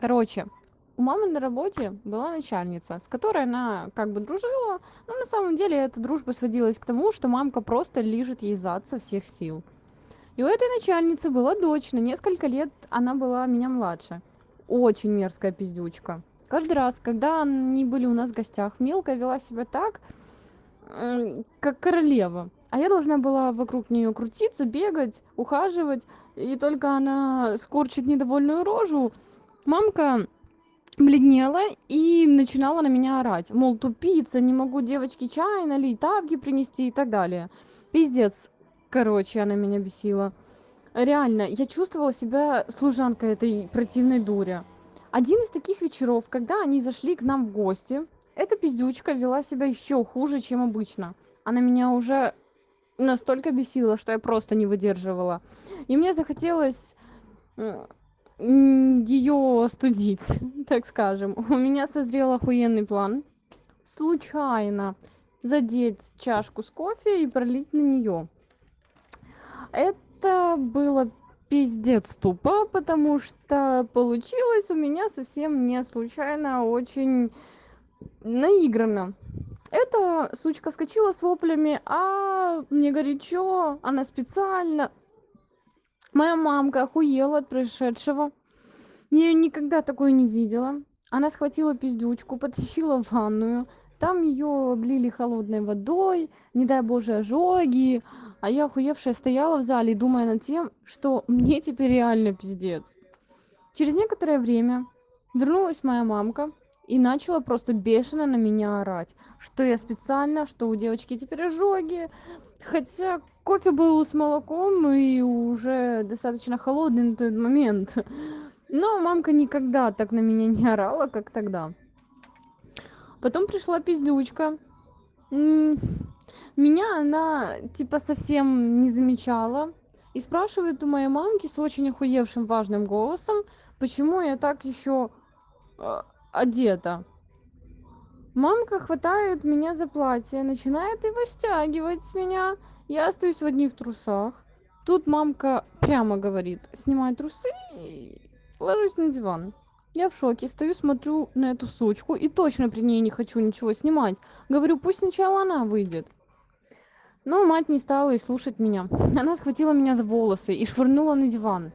Короче, у мамы на работе была начальница, с которой она как бы дружила, но на самом деле эта дружба сводилась к тому, что мамка просто лижет ей зад со всех сил. И у этой начальницы была дочь, на несколько лет она была меня младше. Очень мерзкая пиздючка. Каждый раз, когда они были у нас в гостях, Милка вела себя так, как королева. А я должна была вокруг нее крутиться, бегать, ухаживать. И только она скорчит недовольную рожу, мамка бледнела и начинала на меня орать. Мол, тупица, не могу девочке чай налить, тапки принести и так далее. Пиздец. Короче, она меня бесила. Реально, я чувствовала себя служанкой этой противной дури. Один из таких вечеров, когда они зашли к нам в гости, эта пиздючка вела себя еще хуже, чем обычно. Она меня уже настолько бесила, что я просто не выдерживала. И мне захотелось ее остудить, так скажем. У меня созрел охуенный план. Случайно задеть чашку с кофе и пролить на нее. Это было пиздец тупо, потому что получилось у меня совсем не случайно, а очень наигранно. Эта сучка скочила с воплями, а мне горячо, она специально. Моя мамка охуела от происшедшего. Я её никогда такой не видела. Она схватила пиздючку, потащила в ванную. Там ее облили холодной водой, не дай боже, ожоги. А я охуевшая стояла в зале, думая над тем, что мне теперь реально пиздец. Через некоторое время вернулась моя мамка и начала просто бешено на меня орать, что я специально, что у девочки теперь ожоги. Хотя кофе был с молоком и уже достаточно холодный на тот момент. Но мамка никогда так на меня не орала, как тогда. Потом пришла пиздючка. М, Меня она типа совсем не замечала. И спрашивает у моей мамки с очень охуевшим важным голосом, почему я так еще одета. Мамка хватает меня за платье, начинает его стягивать с меня. Я остаюсь в одних трусах. Тут мамка прямо говорит: снимай трусы и ложись на диван. Я в шоке, стою, смотрю на эту сучку и точно при ней не хочу ничего снимать. Говорю, пусть сначала она выйдет. Но мать не стала и слушать меня. Она схватила меня за волосы и швырнула на диван.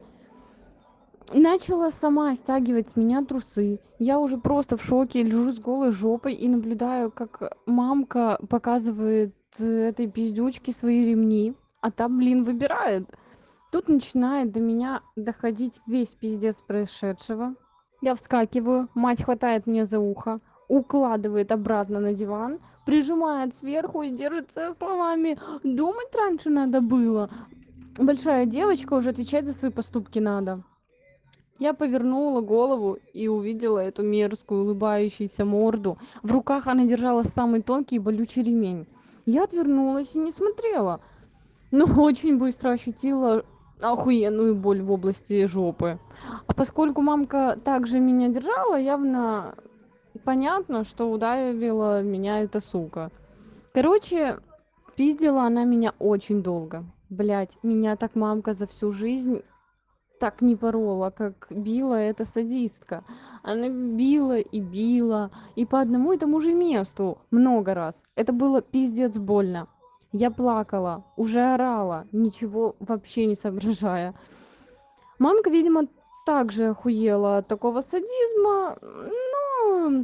Начала сама стягивать с меня трусы. Я уже просто в шоке, лежу с голой жопой и наблюдаю, как мамка показывает этой пиздючке свои ремни, а та, блин, выбирает. Тут начинает до меня доходить весь пиздец происшедшего. Я вскакиваю, мать хватает меня за ухо, укладывает обратно на диван, прижимает сверху и держится словами: думать раньше надо было. Большая девочка, уже отвечать за свои поступки надо. Я повернула голову и увидела эту мерзкую улыбающуюся морду. В руках она держала самый тонкий и болючий ремень. Я отвернулась и не смотрела, но очень быстро ощутила охуенную боль в области жопы. А поскольку мамка также меня держала, явно понятно, что ударила меня эта сука. Короче, пиздила она меня очень долго. Блять, меня так мамка за всю жизнь так не порола, как била эта садистка. Она била и била, и по одному и тому же месту много раз. Это было пиздец больно. Я плакала, уже орала, ничего вообще не соображая. Мамка, видимо, также охуела от такого садизма, но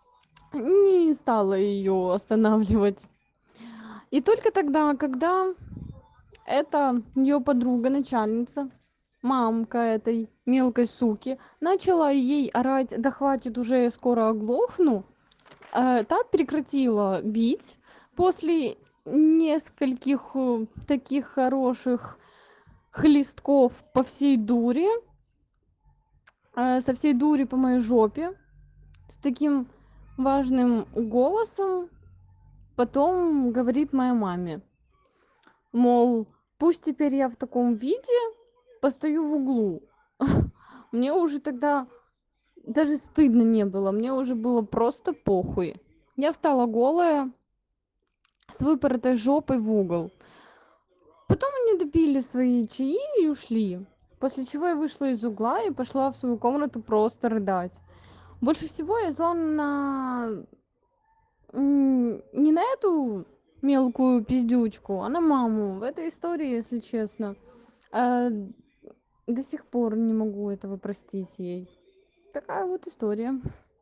не стала ее останавливать. И только тогда, когда эта ее подруга, начальница, мамка этой мелкой суки, начала ей орать: да хватит уже, я скоро оглохну, та прекратила бить после нескольких таких хороших хлестков по всей дуре, со всей дури по моей жопе, с таким важным голосом. Потом говорит моей маме, мол, пусть теперь я в таком виде постою в углу. Мне уже тогда даже стыдно не было, мне уже было просто похуй. Я встала голая, с выпоротой жопой в угол. Потом они допили свои чаи и ушли. После чего я вышла из угла и пошла в свою комнату просто рыдать. Больше всего я зла на не на эту мелкую пиздючку, а на маму в этой истории, если честно. А, до сих пор не могу этого простить ей. Такая вот история.